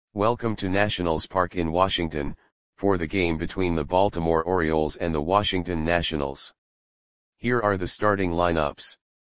Welcome to Nationals Park in Washington, for the game between the Baltimore Orioles and the Washington Nationals. Here are the starting lineups.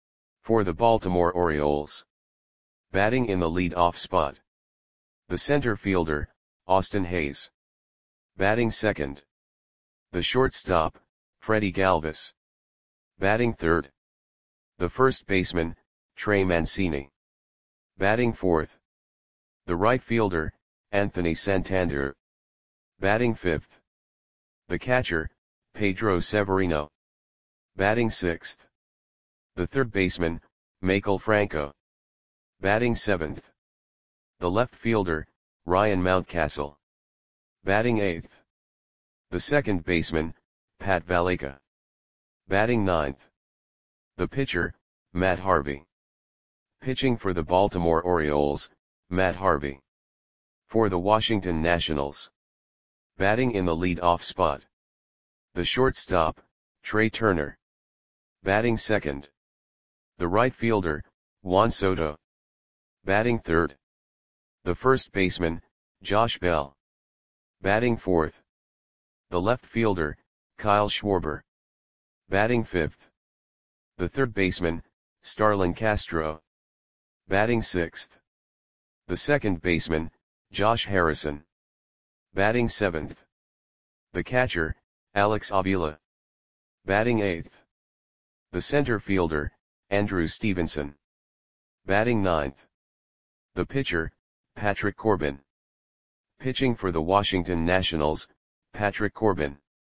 For the Baltimore Orioles. Batting in the lead-off spot. The center fielder, Austin Hays. Batting second. The shortstop, Freddie Galvis. Batting third. The first baseman, Trey Mancini. Batting fourth. The right fielder, Anthony Santander. Batting fifth. The catcher, Pedro Severino. Batting sixth. The third baseman, Maikel Franco. Batting seventh. The left fielder, Ryan Mountcastle. Batting eighth. The second baseman, Pat Valaika. Batting ninth. The pitcher, Matt Harvey. Pitching for the Baltimore Orioles, Matt Harvey. For the Washington Nationals. Batting in the lead-off spot. The shortstop, Trey Turner. Batting second. The right fielder, Juan Soto. Batting third. The first baseman, Josh Bell. Batting fourth. The left fielder, Kyle Schwarber. Batting fifth. The third baseman, Starlin Castro. Batting sixth. The second baseman, Josh Harrison. Batting seventh. The catcher, Alex Avila. Batting eighth. The center fielder, Andrew Stevenson. Batting ninth. The pitcher, Patrick Corbin. Pitching for the Washington Nationals, Patrick Corbin.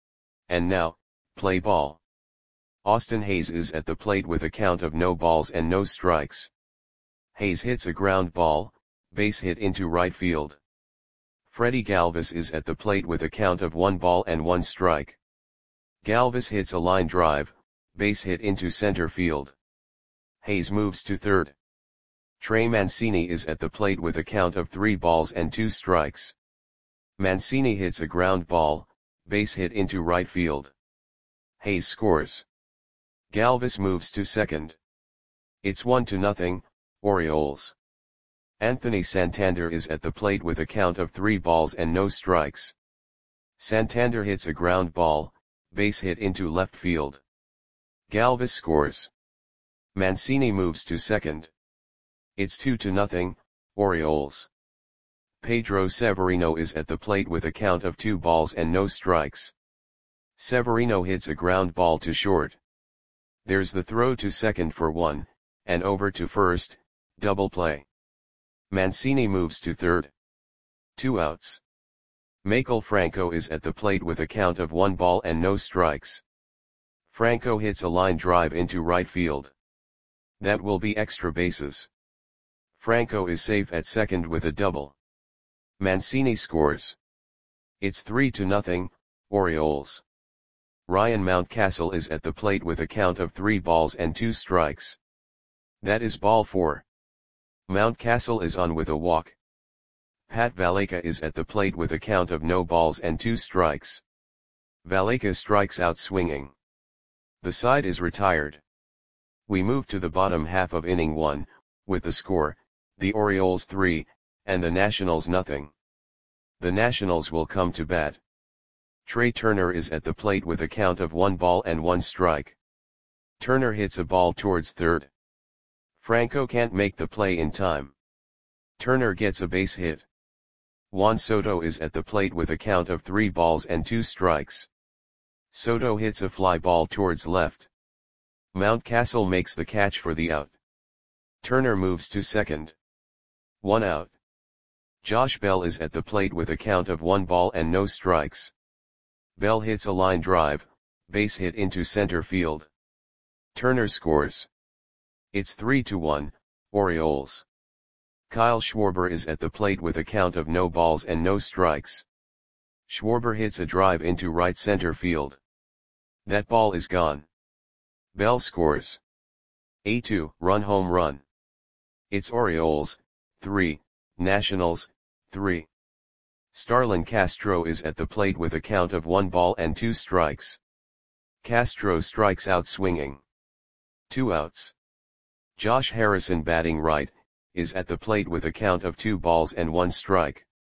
And now, play ball. Austin Hays is at the plate with a count of no balls and no strikes. Hays hits a ground ball, base hit into right field. Freddie Galvis is at the plate with a count of 1 ball and 1 strike. Galvis hits a line drive, base hit into center field. Hays moves to third. Trey Mancini is at the plate with a count of 3 balls and 2 strikes. Mancini hits a ground ball, base hit into right field. Hays scores. Galvis moves to second. It's 1-0, Orioles. Anthony Santander is at the plate with a count of 3 balls and no strikes. Santander hits a ground ball, base hit into left field. Galvis scores. Mancini moves to second. It's 2-0, Orioles. Pedro Severino is at the plate with a count of 2 balls and no strikes. Severino hits a ground ball to short. There's the throw to second for 1, and over to first, double play. Mancini moves to third. 2 outs. Maikel Franco is at the plate with a count of 1 ball and no strikes. Franco hits a line drive into right field. That will be extra bases. Franco is safe at second with a double. Mancini scores. It's 3-0, Orioles. Ryan Mountcastle is at the plate with a count of 3 balls and 2 strikes. That is ball 4. Mountcastle is on with a walk. Pat Valaika is at the plate with a count of no balls and 2 strikes. Valaika strikes out swinging. The side is retired. We move to the bottom half of inning 1, with the score, the Orioles 3, and the Nationals 0. The Nationals will come to bat. Trey Turner is at the plate with a count of 1 ball and 1 strike. Turner hits a ball towards third. Franco can't make the play in time. Turner gets a base hit. Juan Soto is at the plate with a count of 3 balls and 2 strikes. Soto hits a fly ball towards left. Mountcastle makes the catch for the out. Turner moves to second. 1 out. Josh Bell is at the plate with a count of 1 ball and no strikes. Bell hits a line drive, base hit into center field. Turner scores. It's 3-1, Orioles. Kyle Schwarber is at the plate with a count of no balls and no strikes. Schwarber hits a drive into right center field. That ball is gone. Bell scores. A 2-run home run. It's Orioles, 3, Nationals, 3. Starlin Castro is at the plate with a count of 1 ball and 2 strikes. Castro strikes out swinging. 2 outs. Josh Harrison batting right, is at the plate with a count of 2 balls and 1 strike.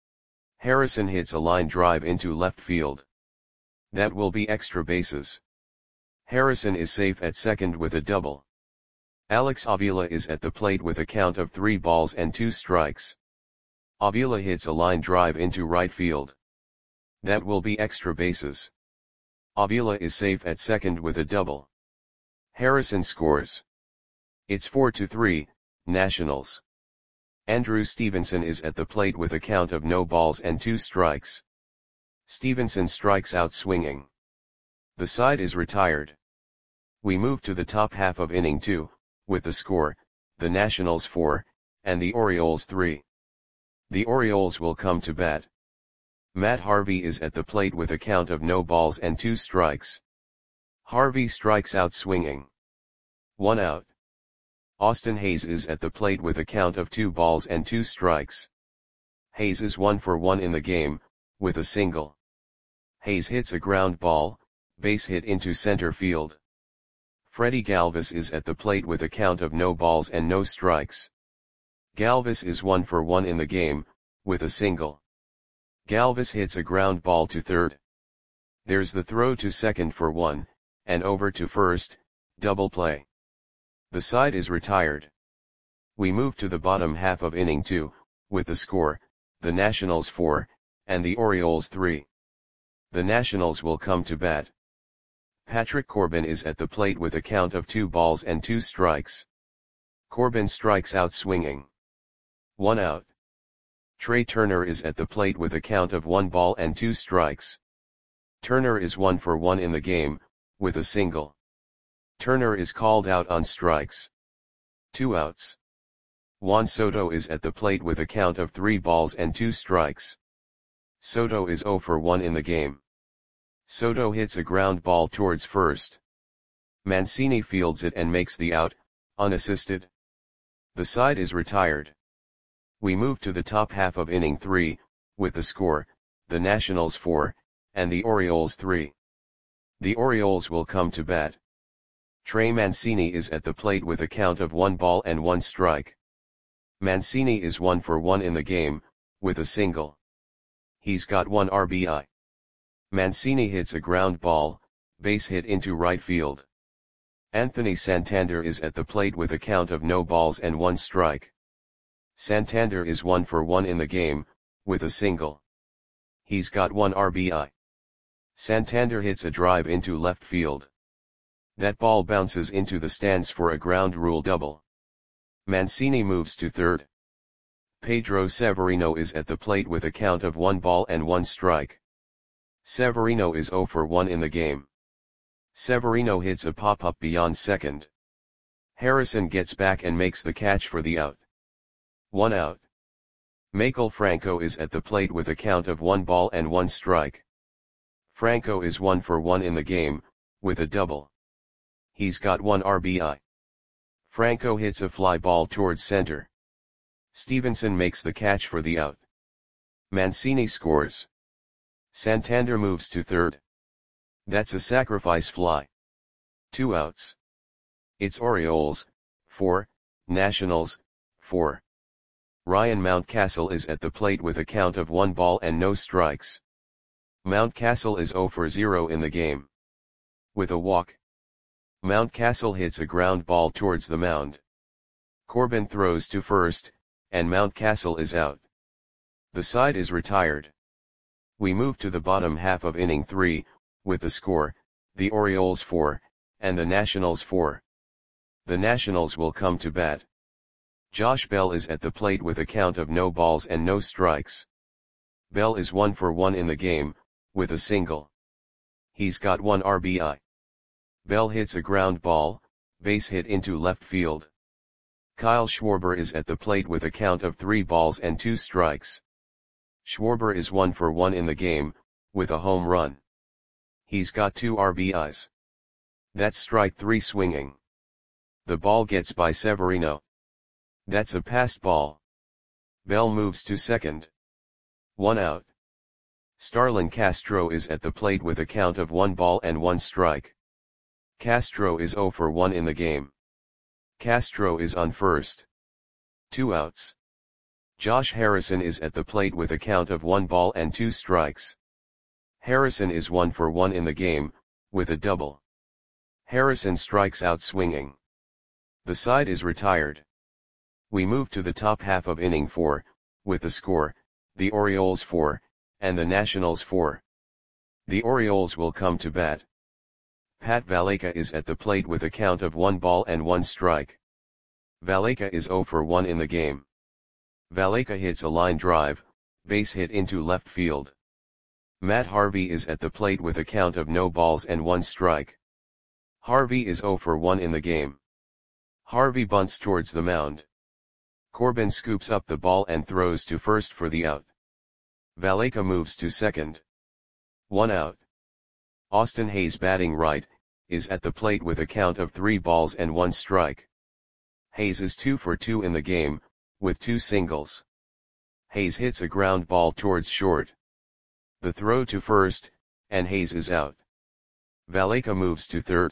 Harrison hits a line drive into left field. That will be extra bases. Harrison is safe at second with a double. Alex Avila is at the plate with a count of 3 balls and 2 strikes. Avila hits a line drive into right field. That will be extra bases. Avila is safe at second with a double. Harrison scores. It's 4-3, Nationals. Andrew Stevenson is at the plate with a count of no balls and 2 strikes. Stevenson strikes out swinging. The side is retired. We move to the top half of inning 2, with the score, the Nationals 4, and the Orioles 3. The Orioles will come to bat. Matt Harvey is at the plate with a count of no balls and 2 strikes. Harvey strikes out swinging. 1 out. Austin Hayes is at the plate with a count of 2 balls and 2 strikes. Hayes is 1 for 1 in the game, with a single. Hayes hits a ground ball, base hit into center field. Freddie Galvis is at the plate with a count of no balls and no strikes. Galvis is 1 for 1 in the game, with a single. Galvis hits a ground ball to third. There's the throw to second for 1, and over to first, double play. The side is retired. We move to the bottom half of inning 2, with the score, the Nationals 4, and the Orioles 3. The Nationals will come to bat. Patrick Corbin is at the plate with a count of 2 balls and 2 strikes. Corbin strikes out swinging. 1 out. Trey Turner is at the plate with a count of 1 ball and 2 strikes. Turner is 1 for 1 in the game, with a single. Turner is called out on strikes. 2 outs. Juan Soto is at the plate with a count of 3 balls and 2 strikes. Soto is 0 for 1 in the game. Soto hits a ground ball towards first. Mancini fields it and makes the out, unassisted. The side is retired. We move to the top half of inning 3, with the score, the Nationals 4, and the Orioles 3. The Orioles will come to bat. Trey Mancini is at the plate with a count of 1 ball and 1 strike. Mancini is 1 for 1 in the game, with a single. He's got 1 RBI. Mancini hits a ground ball, base hit into right field. Anthony Santander is at the plate with a count of no balls and 1 strike. Santander is 1 for 1 in the game, with a single. He's got 1 RBI. Santander hits a drive into left field. That ball bounces into the stands for a ground rule double. Mancini moves to third. Pedro Severino is at the plate with a count of 1 ball and 1 strike. Severino is 0 for 1 in the game. Severino hits a pop-up beyond second. Harrison gets back and makes the catch for the out. 1 out. Maikel Franco is at the plate with a count of 1 ball and 1 strike. Franco is 1 for 1 in the game, with a double. He's got 1 RBI. Franco hits a fly ball towards center. Stevenson makes the catch for the out. Mancini scores. Santander moves to third. That's a sacrifice fly. 2 outs. It's Orioles, 4, Nationals, 4. Ryan Mountcastle is at the plate with a count of 1 ball and no strikes. Mountcastle is 0 for 0 in the game. With a walk. Mountcastle hits a ground ball towards the mound. Corbin throws to first, and Mountcastle is out. The side is retired. We move to the bottom half of inning 3, with the score, the Orioles 4, and the Nationals 4. The Nationals will come to bat. Josh Bell is at the plate with a count of no balls and no strikes. Bell is 1 for 1 in the game, with a single. He's got 1 RBI. Bell hits a ground ball, base hit into left field. Kyle Schwarber is at the plate with a count of 3 balls and 2 strikes. Schwarber is 1 for 1 in the game, with a home run. He's got 2 RBIs. That's strike 3 swinging. The ball gets by Severino. That's a passed ball. Bell moves to second. 1 out. Starlin Castro is at the plate with a count of 1 ball and 1 strike. Castro is 0 for 1 in the game. Castro is on first. 2 outs. Josh Harrison is at the plate with a count of 1 ball and 2 strikes. Harrison is 1 for 1 in the game, with a double. Harrison strikes out swinging. The side is retired. We move to the top half of inning 4, with the score, the Orioles 4, and the Nationals 4. The Orioles will come to bat. Pat Valaika is at the plate with a count of 1 ball and 1 strike. Valaika is 0 for 1 in the game. Valaika hits a line drive, base hit into left field. Matt Harvey is at the plate with a count of no balls and 1 strike. Harvey is 0 for 1 in the game. Harvey bunts towards the mound. Corbin scoops up the ball and throws to first for the out. Valaika moves to second. 1 out. Austin Hays, batting right, is at the plate with a count of 3 balls and 1 strike. Hays is 2 for 2 in the game, with 2 singles. Hays hits a ground ball towards short. The throw to first, and Hays is out. Valaika moves to third.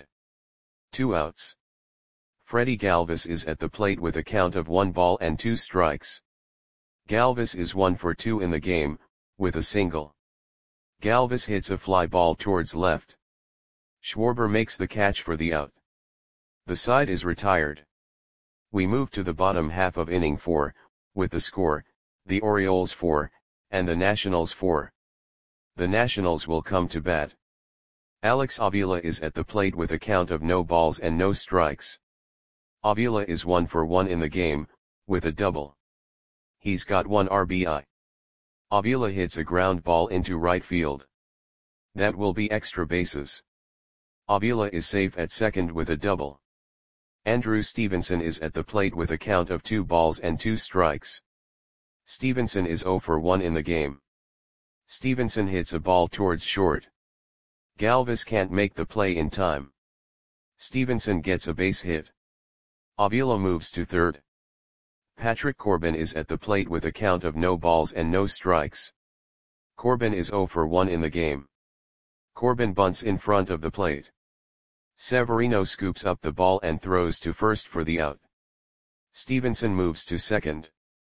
2 outs. Freddie Galvis is at the plate with a count of 1 ball and 2 strikes. Galvis is 1 for 2 in the game, with a single. Galvis hits a fly ball towards left. Schwarber makes the catch for the out. The side is retired. We move to the bottom half of inning 4, with the score, the Orioles 4, and the Nationals 4. The Nationals will come to bat. Alex Avila is at the plate with a count of no balls and no strikes. Avila is 1 for 1 in the game, with a double. He's got 1 RBI. Avila hits a ground ball into right field. That will be extra bases. Avila is safe at second with a double. Andrew Stevenson is at the plate with a count of 2 balls and 2 strikes. Stevenson is 0 for 1 in the game. Stevenson hits a ball towards short. Galvis can't make the play in time. Stevenson gets a base hit. Avila moves to third. Patrick Corbin is at the plate with a count of no balls and no strikes. Corbin is 0 for 1 in the game. Corbin bunts in front of the plate. Severino scoops up the ball and throws to first for the out. Stevenson moves to second.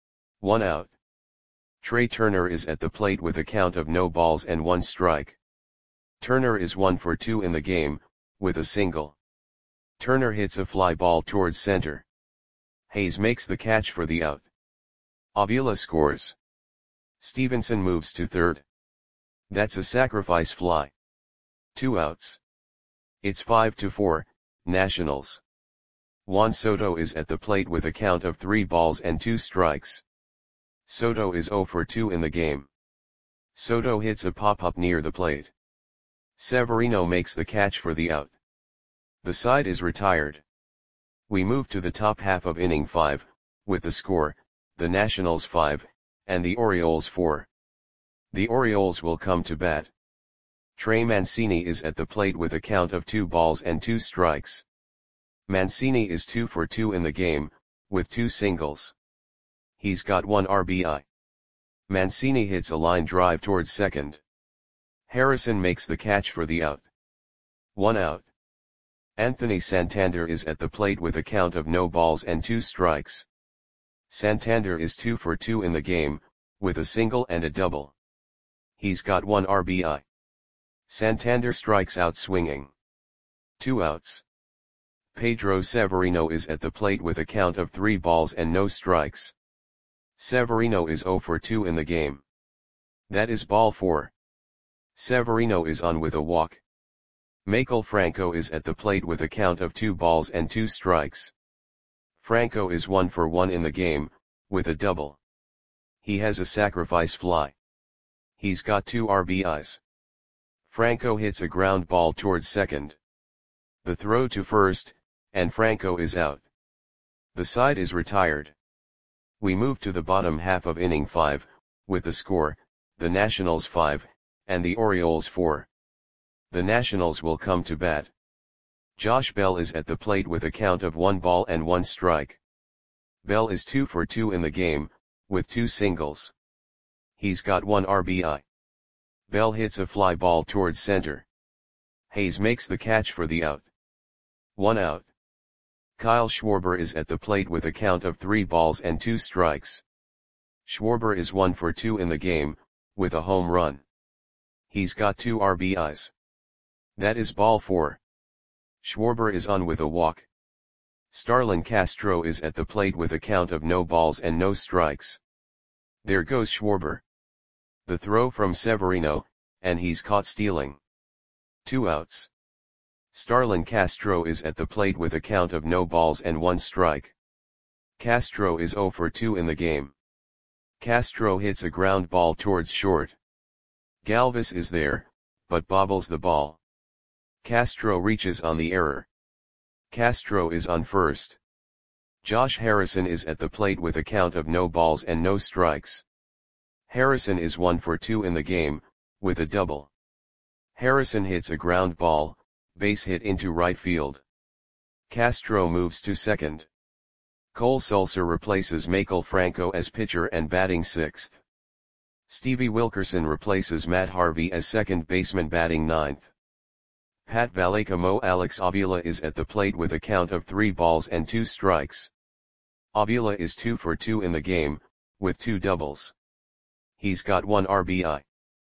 1 out. Trey Turner is at the plate with a count of no balls and 1 strike. Turner is 1 for 2 in the game, with a single. Turner hits a fly ball towards center. Hays makes the catch for the out. Avila scores. Stevenson moves to third. That's a sacrifice fly. 2 outs. It's 5-4, Nationals. Juan Soto is at the plate with a count of 3 balls and 2 strikes. Soto is 0 for 2 in the game. Soto hits a pop-up near the plate. Severino makes the catch for the out. The side is retired. We move to the top half of inning 5, with the score, the Nationals 5, and the Orioles 4. The Orioles will come to bat. Trey Mancini is at the plate with a count of 2 balls and 2 strikes. Mancini is 2 for 2 in the game, with 2 singles. He's got 1 RBI. Mancini hits a line drive towards second. Harrison makes the catch for the out. 1 out. Anthony Santander is at the plate with a count of no balls and 2 strikes. Santander is 2 for 2 in the game, with a single and a double. He's got 1 RBI. Santander strikes out swinging. 2 outs. Pedro Severino is at the plate with a count of 3 balls and no strikes. Severino is 0 for 2 in the game. That is ball 4. Severino is on with a walk. Maikel Franco is at the plate with a count of 2 balls and 2 strikes. Franco is 1 for 1 in the game, with a double. He has a sacrifice fly. He's got 2 RBIs. Franco hits a ground ball towards second. The throw to first, and Franco is out. The side is retired. We move to the bottom half of inning 5, with the score, the Nationals 5, and the Orioles 4. The Nationals will come to bat. Josh Bell is at the plate with a count of 1 ball and 1 strike. Bell is 2 for 2 in the game, with 2 singles. He's got 1 RBI. Bell hits a fly ball towards center. Hays makes the catch for the out. 1 out. Kyle Schwarber is at the plate with a count of 3 balls and 2 strikes. Schwarber is 1 for 2 in the game, with a home run. He's got 2 RBIs. That is ball 4. Schwarber is on with a walk. Starlin Castro is at the plate with a count of no balls and no strikes. There goes Schwarber. The throw from Severino, and he's caught stealing. 2 outs. Starlin Castro is at the plate with a count of no balls and 1 strike. Castro is 0 for 2 in the game. Castro hits a ground ball towards short. Galvis is there, but bobbles the ball. Castro reaches on the error. Castro is on first. Josh Harrison is at the plate with a count of no balls and no strikes. Harrison is 1 for 2 in the game, with a double. Harrison hits a ground ball, base hit into right field. Castro moves to second. Cole Sulser replaces Maikel Franco as pitcher and batting sixth. Stevie Wilkerson replaces Matt Harvey as second baseman batting ninth. Pat Valleca Alex Avila is at the plate with a count of 3 balls and 2 strikes. Avila is 2 for 2 in the game, with 2 doubles. He's got 1 RBI.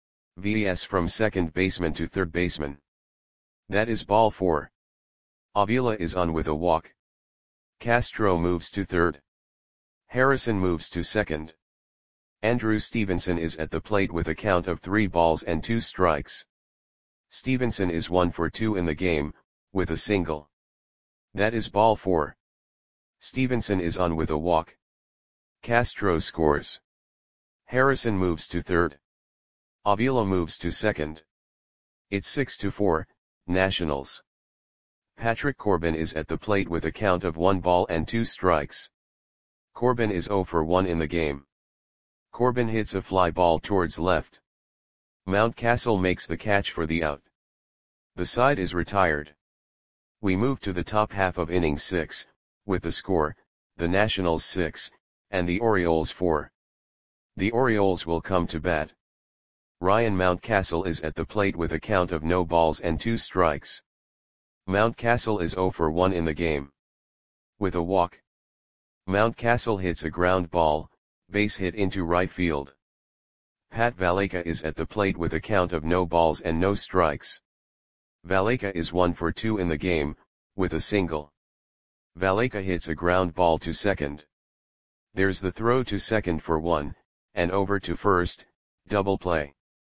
VS from second baseman to third baseman. That is ball 4. Avila is on with a walk. Castro moves to third. Harrison moves to second. Andrew Stevenson is at the plate with a count of 3 balls and 2 strikes. Stevenson is 1 for 2 in the game, with a single. That is ball 4. Stevenson is on with a walk. Castro scores. Harrison moves to third. Avila moves to second. It's 6-4, Nationals. Patrick Corbin is at the plate with a count of 1 ball and 2 strikes. Corbin is 0 for 1 in the game. Corbin hits a fly ball towards left. Mountcastle makes the catch for the out. The side is retired. We move to the top half of inning 6, with the score, the Nationals 6, and the Orioles 4. The Orioles will come to bat. Ryan Mountcastle is at the plate with a count of no balls and 2 strikes. Mountcastle is 0 for 1 in the game. With a walk. Mountcastle hits a ground ball, base hit into right field. Pat Valleca is at the plate with a count of no balls and no strikes. Valleca is 1 for 2 in the game, with a single. Valleca hits a ground ball to second. There's the throw to second for 1, and over to first, double play.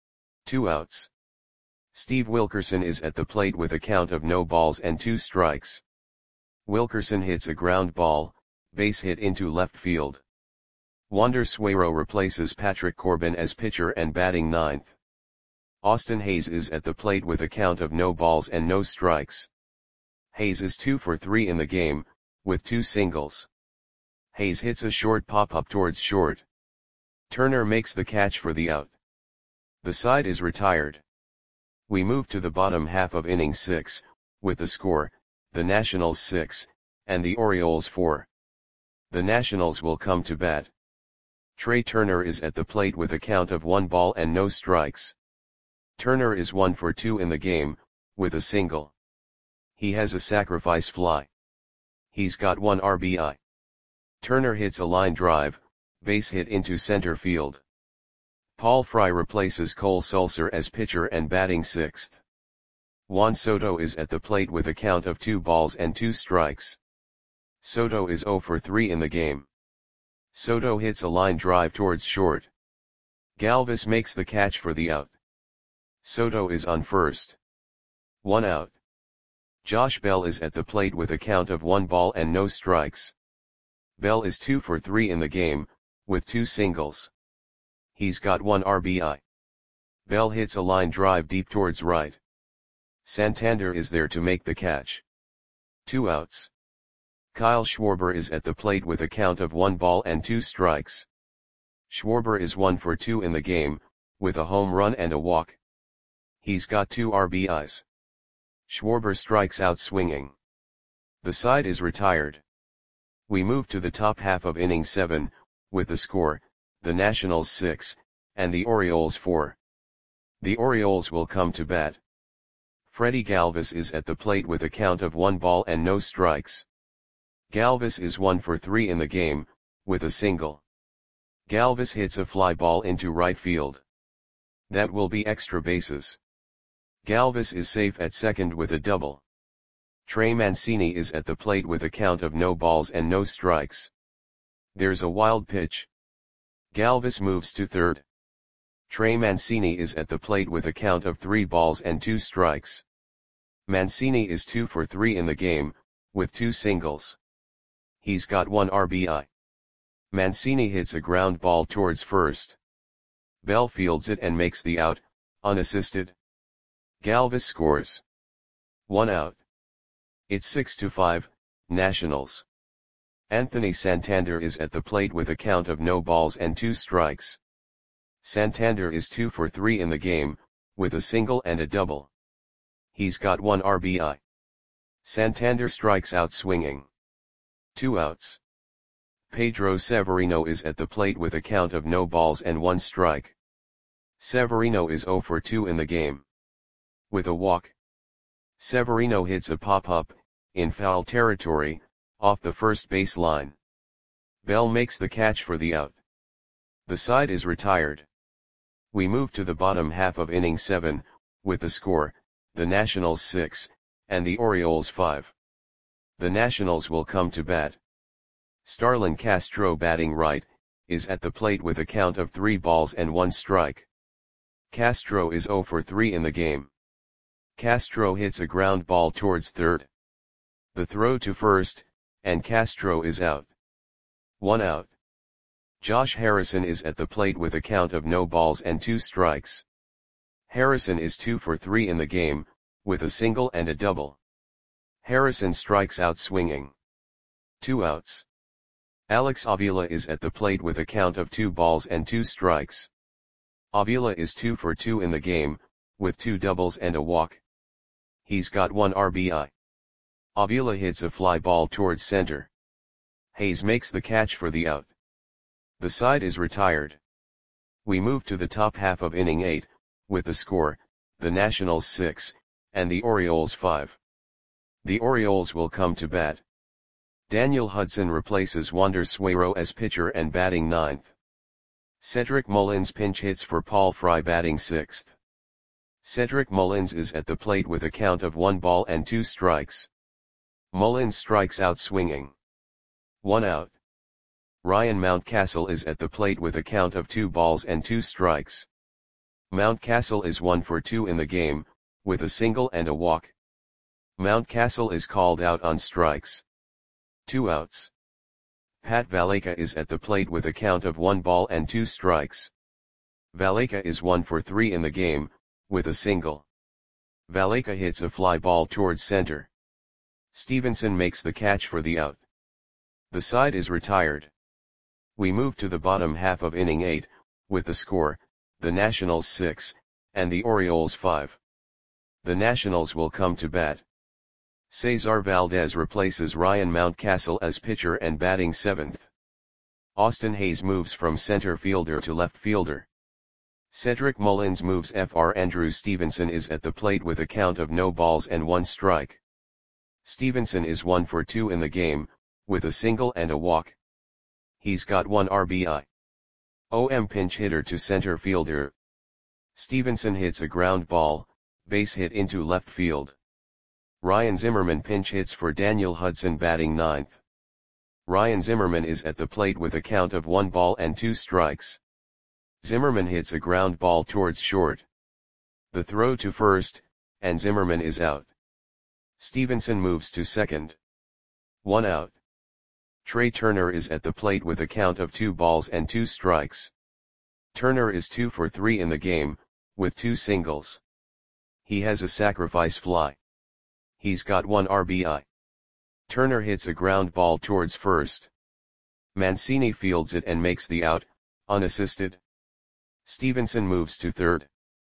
2 outs. Steve Wilkerson is at the plate with a count of no balls and 2 strikes. Wilkerson hits a ground ball, base hit into left field. Wander Suero replaces Patrick Corbin as pitcher and batting ninth. Austin Hayes is at the plate with a count of no balls and no strikes. Hayes is 2 for 3 in the game, with 2 singles. Hayes hits a short pop-up towards short. Turner makes the catch for the out. The side is retired. We move to the bottom half of inning 6, with the score, the Nationals 6, and the Orioles 4. The Nationals will come to bat. Trey Turner is at the plate with a count of 1 ball and no strikes. Turner is 1 for 2 in the game, with a single. He has a sacrifice fly. He's got 1 RBI. Turner hits a line drive, base hit into center field. Paul Fry replaces Cole Sulser as pitcher and batting sixth. Juan Soto is at the plate with a count of 2 balls and 2 strikes. Soto is 0 for 3 in the game. Soto hits a line drive towards short. Galvis makes the catch for the out. Soto is on first. 1 out. Josh Bell is at the plate with a count of 1 ball and no strikes. Bell is 2 for 3 in the game, with 2 singles. He's got 1 RBI. Bell hits a line drive deep towards right. Santander is there to make the catch. 2 outs. Kyle Schwarber is at the plate with a count of 1 ball and 2 strikes. Schwarber is 1 for 2 in the game, with a home run and a walk. He's got 2 RBIs. Schwarber strikes out swinging. The side is retired. We move to the top half of inning 7, with the score, the Nationals 6, and the Orioles 4. The Orioles will come to bat. Freddie Galvis is at the plate with a count of 1 ball and no strikes. Galvis is 1 for 3 in the game, with a single. Galvis hits a fly ball into right field. That will be extra bases. Galvis is safe at second with a double. Trey Mancini is at the plate with a count of no balls and no strikes. There's a wild pitch. Galvis moves to third. Trey Mancini is at the plate with a count of 3 balls and 2 strikes. Mancini is 2 for 3 in the game, with 2 singles. He's got 1 RBI. Mancini hits a ground ball towards first. Bell fields it and makes the out, unassisted. Galvis scores. 1 out. It's 6-5, Nationals. Anthony Santander is at the plate with a count of no balls and 2 strikes. Santander is 2 for 3 in the game, with a single and a double. He's got 1 RBI. Santander strikes out swinging. 2 outs. Pedro Severino is at the plate with a count of no balls and 1 strike. Severino is 0 for 2 in the game. With a walk. Severino hits a pop-up, in foul territory, off the first base line. Bell makes the catch for the out. The side is retired. We move to the bottom half of inning 7, with the score, the Nationals 6, and the Orioles 5. The Nationals will come to bat. Starlin Castro, batting right, is at the plate with a count of 3 balls and 1 strike. Castro is 0 for 3 in the game. Castro hits a ground ball towards third. The throw to first, and Castro is out. 1 out. Josh Harrison is at the plate with a count of no balls and 2 strikes. Harrison is 2 for 3 in the game, with a single and a double. Harrison strikes out swinging. 2 outs. Alex Avila is at the plate with a count of 2 balls and 2 strikes. Avila is 2 for 2 in the game, with 2 doubles and a walk. He's got 1 RBI. Avila hits a fly ball towards center. Hayes makes the catch for the out. The side is retired. We move to the top half of inning 8, with the score, the Nationals 6, and the Orioles 5. The Orioles will come to bat. Daniel Hudson replaces Wander Suero as pitcher and batting 9th. Cedric Mullins pinch hits for Paul Fry, batting 6th. Cedric Mullins is at the plate with a count of 1 ball and 2 strikes. Mullins strikes out swinging. 1 out. Ryan Mountcastle is at the plate with a count of 2 balls and 2 strikes. Mountcastle is 1 for 2 in the game, with a single and a walk. Mountcastle is called out on strikes. 2 outs. Pat Valaika is at the plate with a count of 1 ball and 2 strikes. Valaika is 1 for 3 in the game, with a single. Valaika hits a fly ball towards center. Stevenson makes the catch for the out. The side is retired. We move to the bottom half of inning 8, with the score, the Nationals 6, and the Orioles 5. The Nationals will come to bat. Cesar Valdez replaces Ryan Mountcastle as pitcher and batting 7th. Austin Hayes moves from center fielder to left fielder. Cedric Mullins moves Fr. Andrew Stevenson is at the plate with a count of no balls and 1 strike. Stevenson is 1 for 2 in the game, with a single and a walk. He's got 1 RBI. OM pinch hitter to center fielder. Stevenson hits a ground ball, base hit into left field. Ryan Zimmerman pinch hits for Daniel Hudson, batting 9th. Ryan Zimmerman is at the plate with a count of 1 ball and 2 strikes. Zimmerman hits a ground ball towards short. The throw to first, and Zimmerman is out. Stevenson moves to second. 1 out. Trey Turner is at the plate with a count of 2 balls and 2 strikes. Turner is 2 for 3 in the game, with 2 singles. He has a sacrifice fly. He's got 1 RBI. Turner hits a ground ball towards first. Mancini fields it and makes the out, unassisted. Stevenson moves to third.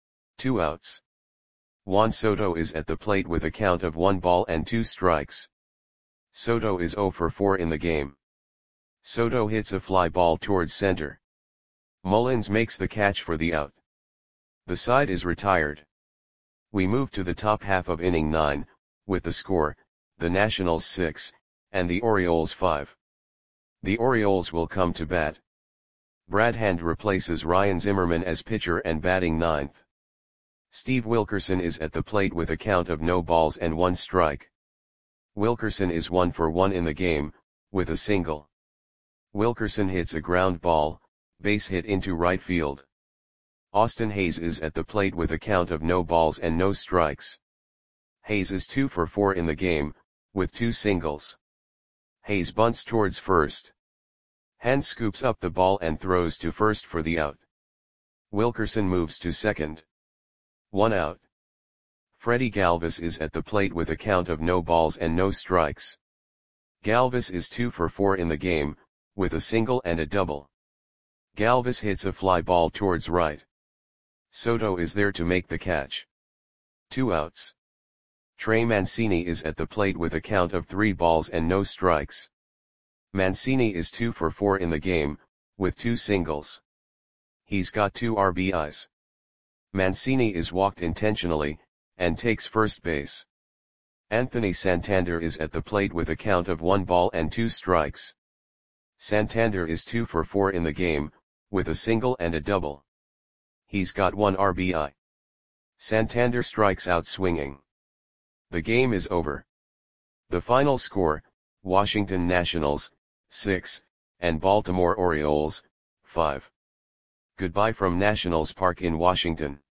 2 outs. Juan Soto is at the plate with a count of 1 ball and 2 strikes. Soto is 0 for 4 in the game. Soto hits a fly ball towards center. Mullins makes the catch for the out. The side is retired. We move to the top half of inning 9, with the score, the Nationals 6, and the Orioles 5. The Orioles will come to bat. Brad Hand replaces Ryan Zimmerman as pitcher and batting ninth. Steve Wilkerson is at the plate with a count of no balls and 1 strike. Wilkerson is 1 for 1 in the game, with a single. Wilkerson hits a ground ball, base hit into right field. Austin Hayes is at the plate with a count of no balls and no strikes. Hayes is 2 for 4 in the game, with 2 singles. Hayes bunts towards first. Hand scoops up the ball and throws to first for the out. Wilkerson moves to second. 1 out. Freddie Galvis is at the plate with a count of no balls and no strikes. Galvis is 2 for 4 in the game, with a single and a double. Galvis hits a fly ball towards right. Soto is there to make the catch. 2 outs. Trey Mancini is at the plate with a count of 3 balls and no strikes. Mancini is 2 for 4 in the game, with 2 singles. He's got 2 RBIs. Mancini is walked intentionally, and takes first base. Anthony Santander is at the plate with a count of 1 ball and 2 strikes. Santander is 2 for 4 in the game, with a single and a double. He's got 1 RBI. Santander strikes out swinging. The game is over. The final score, Washington Nationals, 6, and Baltimore Orioles, 5. Goodbye from Nationals Park in Washington.